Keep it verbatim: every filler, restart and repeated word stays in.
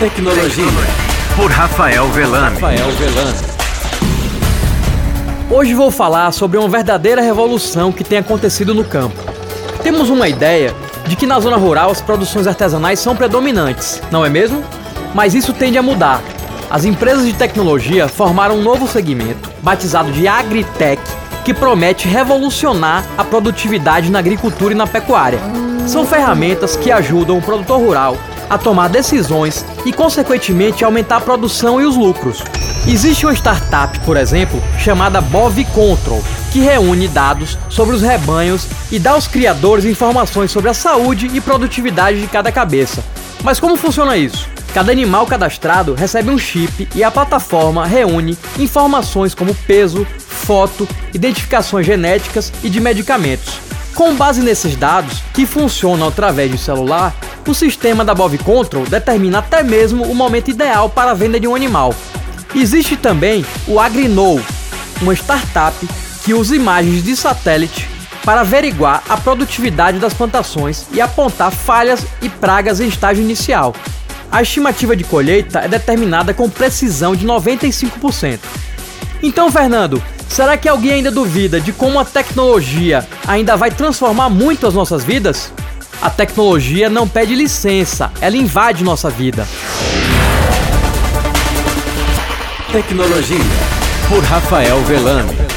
Tecnologia, por Rafael Velame. Rafael Velame. Hoje vou falar sobre uma verdadeira revolução que tem acontecido no campo. Temos uma ideia de que na zona rural as produções artesanais são predominantes, não é mesmo? Mas isso tende a mudar. As empresas de tecnologia formaram um novo segmento, batizado de Agritech, que promete revolucionar a produtividade na agricultura e na pecuária. São ferramentas que ajudam o produtor rural a tomar decisões e, consequentemente, aumentar a produção e os lucros. Existe uma startup, por exemplo, chamada Bovicontrol, que reúne dados sobre os rebanhos e dá aos criadores informações sobre a saúde e produtividade de cada cabeça. Mas como funciona isso? Cada animal cadastrado recebe um chip e a plataforma reúne informações como peso, foto, identificações genéticas e de medicamentos. Com base nesses dados, que funcionam através de celular, o sistema da Bovicontrol determina até mesmo o momento ideal para a venda de um animal. Existe também o AgriKnow, uma startup que usa imagens de satélite para averiguar a produtividade das plantações e apontar falhas e pragas em estágio inicial. A estimativa de colheita é determinada com precisão de noventa e cinco por cento. Então, Fernando, será que alguém ainda duvida de como a tecnologia ainda vai transformar muito as nossas vidas? A tecnologia não pede licença, ela invade nossa vida. Tecnologia, por Rafael Velame.